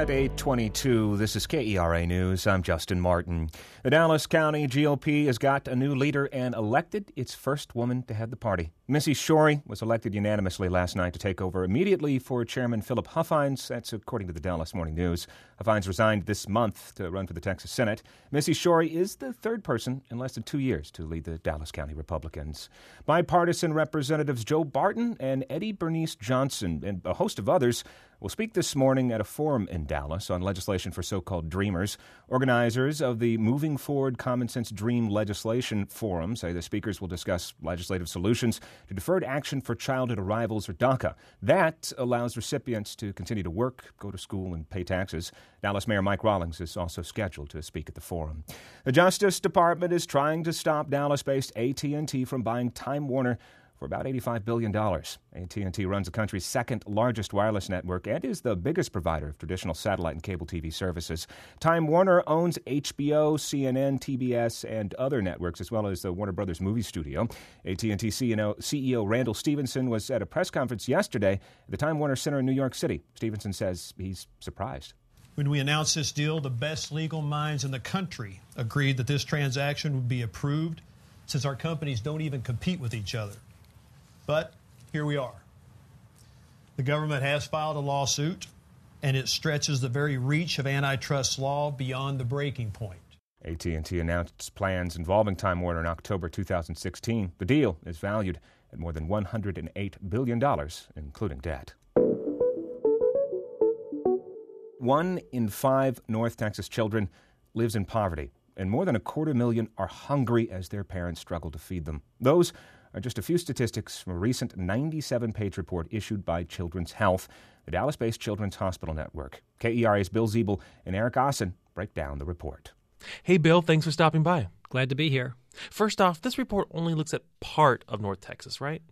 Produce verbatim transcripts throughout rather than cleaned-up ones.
At eight twenty-two, this is K E R A News. I'm Justin Martin. The Dallas County G O P has got a new leader and elected its first woman to head the party. Missy Shorey was elected unanimously last night to take over immediately for Chairman Philip Huffines. That's according to the Dallas Morning News. Huffines resigned this month to run for the Texas Senate. Missy Shorey is the third person in less than two years to lead the Dallas County Republicans. Bipartisan Representatives Joe Barton and Eddie Bernice Johnson and a host of others will speak this morning at a forum in Dallas on legislation for so-called Dreamers. Organizers of the Moving Forward Common Sense Dream Legislation Forum say the speakers will discuss legislative solutions to deferred action for childhood arrivals, or DACA. That allows recipients to continue to work, go to school, and pay taxes. Dallas Mayor Mike Rawlings is also scheduled to speak at the forum. The Justice Department is trying to stop Dallas-based A T and T from buying Time Warner for about eighty-five billion dollars. A T and T runs the country's second largest wireless network and is the biggest provider of traditional satellite and cable T V services. Time Warner owns H B O, C N N, T B S, and other networks, as well as the Warner Brothers movie studio. A T and T C E O Randall Stevenson was at a press conference yesterday at the Time Warner Center in New York City. Stevenson says he's surprised. When we announced this deal, the best legal minds in the country agreed that this transaction would be approved, since our companies don't even compete with each other. But here we are. The government has filed a lawsuit, and it stretches the very reach of antitrust law beyond the breaking point. A T and T announced plans involving Time Warner in October two thousand sixteen. The deal is valued at more than one hundred eight billion dollars, including debt. One in five North Texas children lives in poverty, and more than a quarter million are hungry as their parents struggle to feed them. Those are just a few statistics from a recent ninety-seven page report issued by Children's Health, the Dallas-based Children's Hospital Network. K E R A's Bill Ziebel and Eric Ossen break down the report. Hey, Bill, thanks for stopping by. Glad to be here. First off, this report only looks at part of North Texas, right?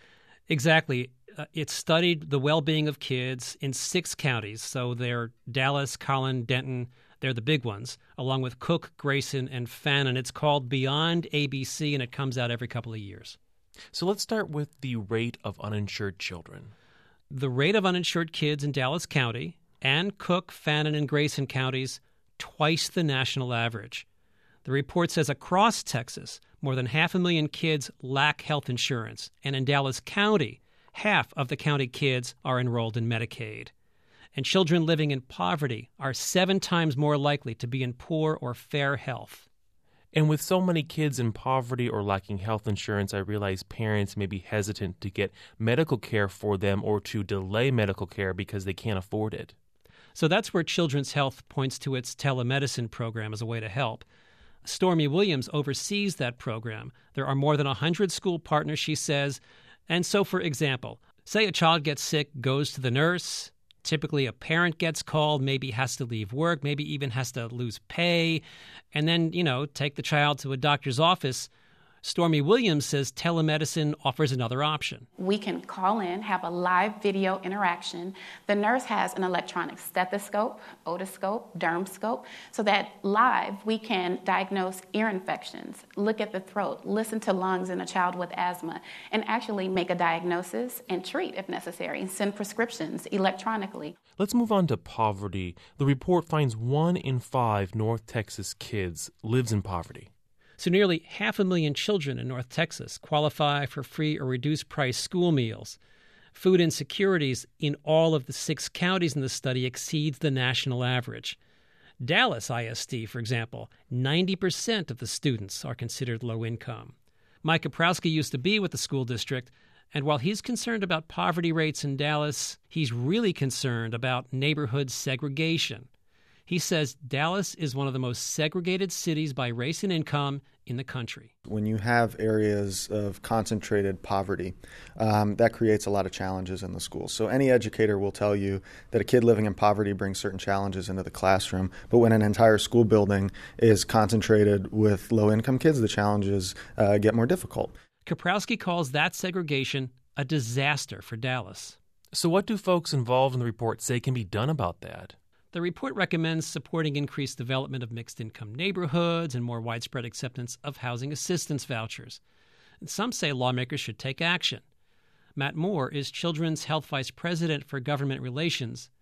Exactly. Uh, it studied the well-being of kids in six counties. So they're Dallas, Collin, Denton. They're the big ones, along with Cook, Grayson, and Fannin. It's called Beyond A B C, and it comes out every couple of years. So let's start with the rate of uninsured children. The rate of uninsured kids in Dallas County and Cook, Fannin, and Grayson counties, twice the national average. The report says across Texas, more than half a million kids lack health insurance, and in Dallas County, half of the county kids are enrolled in Medicaid. And children living in poverty are seven times more likely to be in poor or fair health. And with so many kids in poverty or lacking health insurance, I realize parents may be hesitant to get medical care for them or to delay medical care because they can't afford it. So that's where Children's Health points to its telemedicine program as a way to help. Stormy Williams oversees that program. There are more than one hundred school partners, she says. And so, for example, say a child gets sick, goes to the nurse. Typically, a parent gets called, maybe has to leave work, maybe even has to lose pay, and then, you know, take the child to a doctor's office. Stormy Williams says telemedicine offers another option. We can call in, have a live video interaction. The nurse has an electronic stethoscope, otoscope, dermscope, so that live we can diagnose ear infections, look at the throat, listen to lungs in a child with asthma, and actually make a diagnosis and treat if necessary, and send prescriptions electronically. Let's move on to poverty. The report finds one in five North Texas kids lives in poverty. So nearly half a million children in North Texas qualify for free or reduced price school meals. Food insecurities in all of the six counties in the study exceeds the national average. Dallas I S D, for example, ninety percent of the students are considered low income. Mike Kaprowski used to be with the school district, and while he's concerned about poverty rates in Dallas, he's really concerned about neighborhood segregation. He says Dallas is one of the most segregated cities by race and income in the country. When you have areas of concentrated poverty, um, that creates a lot of challenges in the schools. So any educator will tell you that a kid living in poverty brings certain challenges into the classroom, but when an entire school building is concentrated with low-income kids, the challenges uh, get more difficult. Kaprowski calls that segregation a disaster for Dallas. So what do folks involved in the report say can be done about that? The report recommends supporting increased development of mixed-income neighborhoods and more widespread acceptance of housing assistance vouchers. And some say lawmakers should take action. Matt Moore is Children's Health Vice President for Government Relations.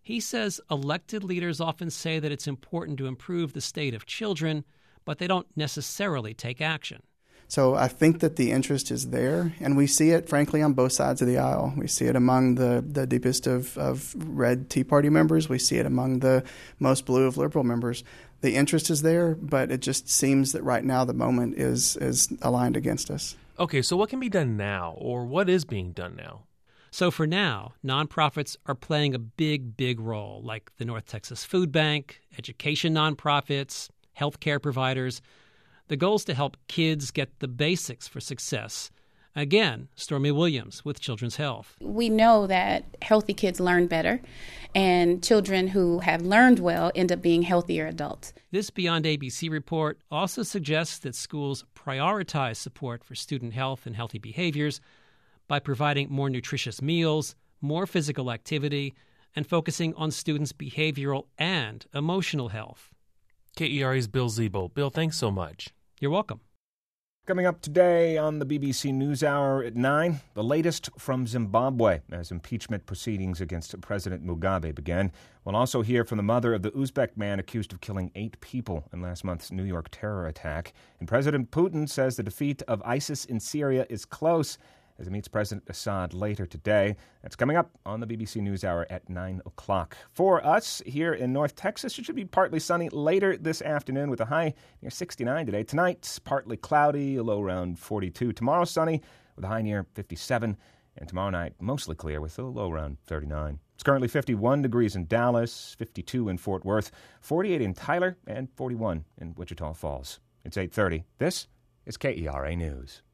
He says elected leaders often say that it's important to improve the state of children, but they don't necessarily take action. So I think that the interest is there, and we see it, frankly, on both sides of the aisle. We see it among the, the deepest of, of red Tea Party members. We see it among the most blue of liberal members. The interest is there, but it just seems that right now the moment is is aligned against us. Okay, so what can be done now, or what is being done now? So for now, nonprofits are playing a big, big role, like the North Texas Food Bank, education nonprofits, healthcare providers. The goal is to help kids get the basics for success. Again, Stormy Williams with Children's Health. We know that healthy kids learn better, and children who have learned well end up being healthier adults. This Beyond A B C report also suggests that schools prioritize support for student health and healthy behaviors by providing more nutritious meals, more physical activity, and focusing on students' behavioral and emotional health. K E R A's Bill Ziebel. Bill, thanks so much. You're welcome. Coming up today on the B B C NewsHour at nine, the latest from Zimbabwe as impeachment proceedings against President Mugabe began. We'll also hear from the mother of the Uzbek man accused of killing eight people in last month's New York terror attack. And President Putin says the defeat of ISIS in Syria is close as he meets President Assad later today. That's coming up on the B B C NewsHour at nine o'clock. For us here in North Texas, it should be partly sunny later this afternoon with a high near sixty-nine today. Tonight, partly cloudy, a low around forty-two. Tomorrow, sunny with a high near fifty-seven. And tomorrow night, mostly clear with a low around thirty-nine. It's currently fifty-one degrees in Dallas, fifty-two in Fort Worth, forty-eight in Tyler, and forty-one in Wichita Falls. It's eight thirty. This is K E R A News.